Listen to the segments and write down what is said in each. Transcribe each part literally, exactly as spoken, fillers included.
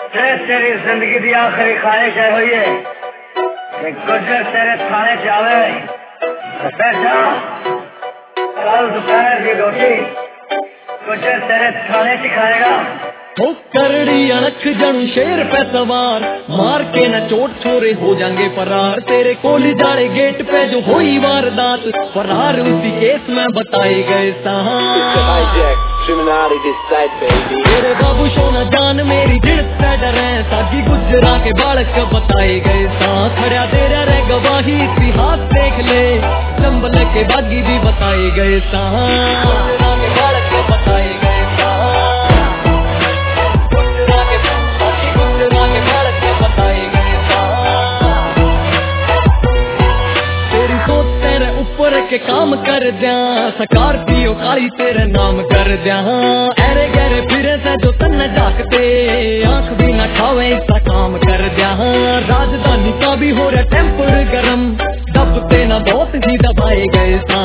तेरी जिंदगी की आखिरी ख्वाहिश है हुई है कि गुजर तेरे थाने जावे बेटा। कल दोपहर की रोटी गुजर तेरे थाने च खाएगा। हो करड़ी अणख जणू शेर पे सवार, मार के न चोट छोरे हो जाएंगे फरार। तेरे कोली जाड़े गेट पे जो हुई वारदात, फरार उसी केस में बताए गए तेरे बाबू सोना जान मेरी जिद से डरे, सागी गुजरा के बालक बताए गए सा। खड़ा तेरा रे गवाही इतिहास देख ले, चंबल के बागी भी बताए गए सा। गुजरा के बालक बताए गए के काम कर दिया, स्कॉर्पियो काली तेरे नाम कर दिया। अरे गहरे फिरे से जो तन जागते, आंख भी न खावे इसका काम कर दिया। राजधानी का भी हो रहा टेम्पर गरम, दबते न बहुत ही दबाए गए सा।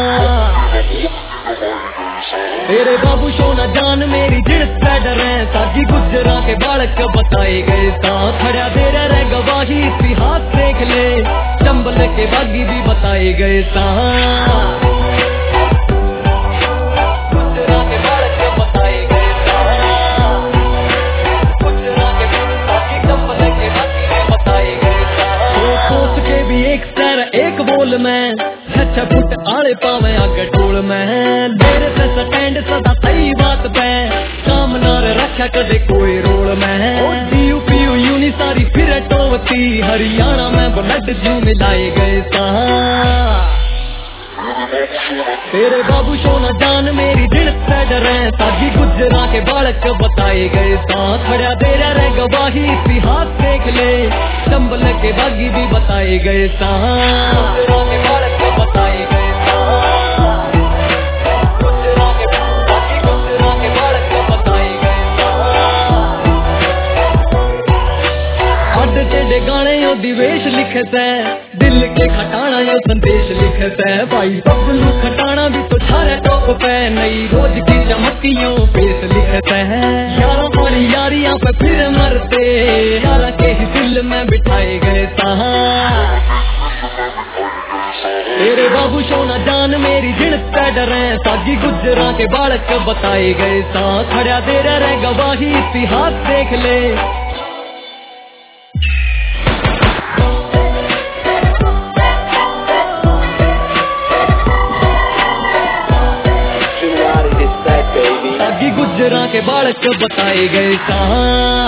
तेरे बाबू सोना जान मेरी जिद से डरे, सागी गुजरा के बालक बताए गए सा। खड़ा तेरा रे गवाही इतिहास देख ले, चंबल के बागी भी बताए गए सा। गुजरा के बालक बताए गए सा, गुजरा के बागी चंबल के बागी भी बताए गए सा। सोच के भी एक सर एक बोल में, छह फुट आले पावे आगे टोल में। मेरे से स्टैंड सदा सही बात पे, सामना रखा कदे कोई रोल में। डीयू पीयू यूनी सारी फिर टोवती, हरियाणा में ब्लड जू मिलाए गए सा। तेरे बाबू सोना जान मेरी दिल से डरे, सागी गुजरा के बालक बताए गए सा। खड़ा तेरा रे गवाही इतिहास देख ले, चंबल के बागी भी बताए गए सा। गुजरा के बालक बताए गए सा, गुजरा के बागी गुजरा के बालक बताए गए सा। अड टेढ़े गाने यो दिवेश लिखे से, दिल के खटाना यो संदेश लिखे से। भाई बबलू खटाना भी तो छारे टॉप पे, नई रोज की चमकियों पेश लिखते हैं। यारा वाली यारियां पे फिर मरते, यारा के ही दिल में बिठाए गए सा। तेरे बाबू सोना जान मेरी जिद से डरे, सागी गुजरा के बालक बताए गए सा। खड़ा तेरा रे गवाही इतिहास देख ले। सागी गुजरा के बालक बताए गए सा।